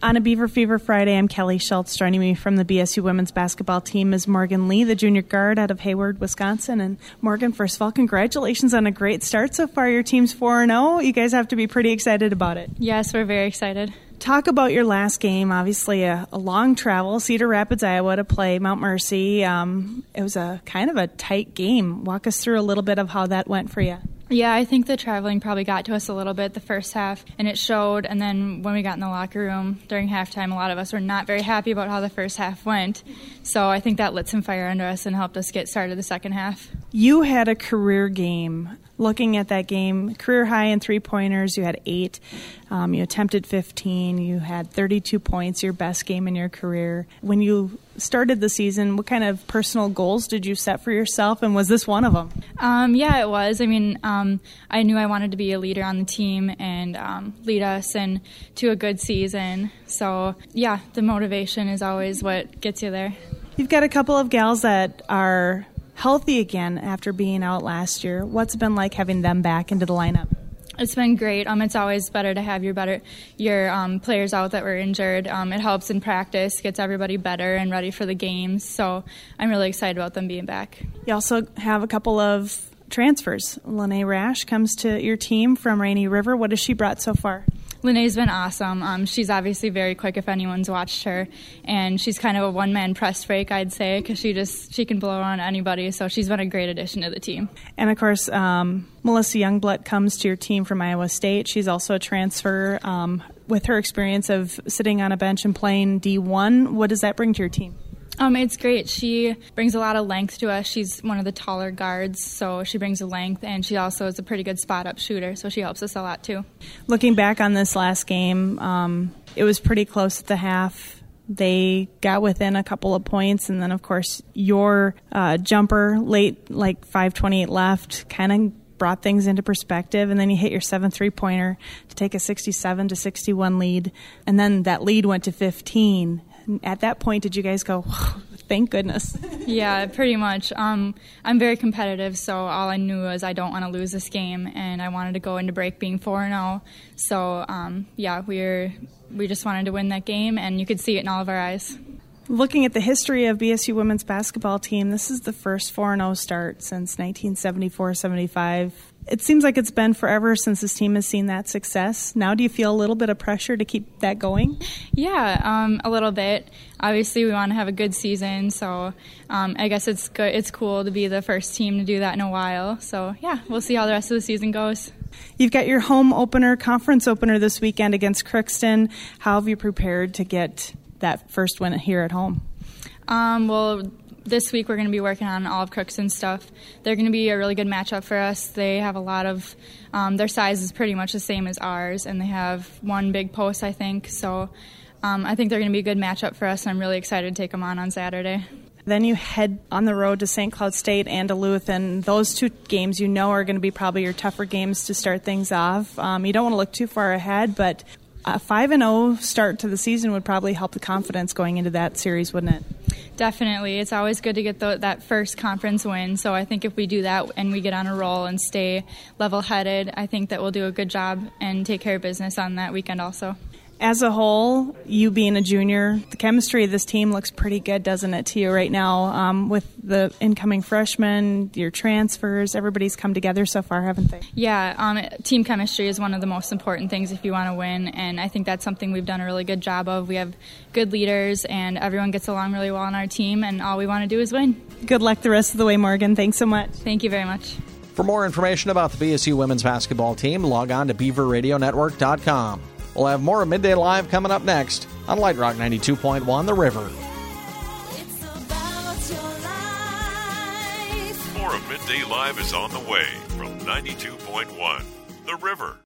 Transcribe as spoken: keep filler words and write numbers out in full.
On a Beaver Fever Friday, I'm Kelly Schultz. Joining me from the B S U women's basketball team is Morgan Lee, the junior guard out of Hayward, Wisconsin. And Morgan, first of all, congratulations on a great start so far. Your team's four and oh. You guys have to be pretty excited about it. Yes, we're very excited. Talk about your last game. Obviously, a, a long travel, Cedar Rapids, Iowa, to play Mount Mercy. Um, it was a kind of a tight game. Walk us through a little bit of how that went for you. Yeah, I think the traveling probably got to us a little bit the first half, and it showed. And then when we got in the locker room during halftime, a lot of us were not very happy about how the first half went. So I think that lit some fire under us and helped us get started the second half. You had a career game. Looking at that game, career high in three-pointers, you had eight. Um, you attempted fifteen. You had thirty-two points, your best game in your career. When you started the season, what kind of personal goals did you set for yourself, and was this one of them? Um, yeah, it was. I mean, um, I knew I wanted to be a leader on the team and um, lead us and to a good season. So, yeah, the motivation is always what gets you there. You've got a couple of gals that are healthy again after being out last year. What's it been like having them back into the lineup? It's been great. Um, it's always better to have your better your um, players out that were injured. Um, it helps in practice, gets everybody better and ready for the games. So I'm really excited about them being back. You also have a couple of transfers. Lene Rash comes to your team from Rainy River. What has she brought so far? Lene's been awesome. Um, she's obviously very quick if anyone's watched her, and she's kind of a one-man press break, I'd say, because she just she can blow on anybody. So she's been a great addition to the team. And of course, um, Melissa Youngblood comes to your team from Iowa State. She's also a transfer. Um, with her experience of sitting on a bench and playing D one, what does that bring to your team? Um, it's great. She brings a lot of length to us. She's one of the taller guards, so she brings the length, and she also is a pretty good spot-up shooter, so she helps us a lot too. Looking back on this last game, um, it was pretty close at the half. They got within a couple of points, and then, of course, your uh, jumper late, like five twenty-eight left, kind of brought things into perspective, and then you hit your seventh three-pointer to take a sixty-seven to sixty-one lead, and then that lead went to fifteen. At that point, did you guys go, thank goodness? Yeah, pretty much. Um, I'm very competitive, so all I knew was I don't want to lose this game, and I wanted to go into break being four and oh. So, um, yeah, we were, we just wanted to win that game, and you could see it in all of our eyes. Looking at the history of B S U women's basketball team, this is the first four and oh start since nineteen seventy-four seventy-five. It seems like it's been forever since this team has seen that success. Now do you feel a little bit of pressure to keep that going? Yeah, um, a little bit. Obviously, we want to have a good season, so um, I guess it's good. It's cool to be the first team to do that in a while. So, yeah, we'll see how the rest of the season goes. You've got your home opener, conference opener this weekend against Crookston. How have you prepared to get that first win here at home? Um, well, this week we're going to be working on all of Crookston's stuff. They're going to be a really good matchup for us. They have a lot of, um, their size is pretty much the same as ours, and they have one big post, I think. So um, I think they're going to be a good matchup for us, and I'm really excited to take them on on Saturday. Then you head on the road to Saint Cloud State and Duluth, and those two games you know are going to be probably your tougher games to start things off. Um, you don't want to look too far ahead, but a five and oh start to the season would probably help the confidence going into that series, wouldn't it? Definitely. It's always good to get the, that first conference win. So I think if we do that and we get on a roll and stay level-headed, I think that we'll do a good job and take care of business on that weekend also. As a whole, you being a junior, the chemistry of this team looks pretty good, doesn't it, to you right now? Um, with the incoming freshmen, your transfers, everybody's come together so far, haven't they? Yeah, um, team chemistry is one of the most important things if you want to win, and I think that's something we've done a really good job of. We have good leaders, and everyone gets along really well on our team, and all we want to do is win. Good luck the rest of the way, Morgan. Thanks so much. Thank you very much. For more information about the B S U women's basketball team, log on to beaver radio network dot com. We'll have more of Midday Live coming up next on Light Rock ninety-two point one, The River. More of Midday Live is on the way from ninety-two point one, The River.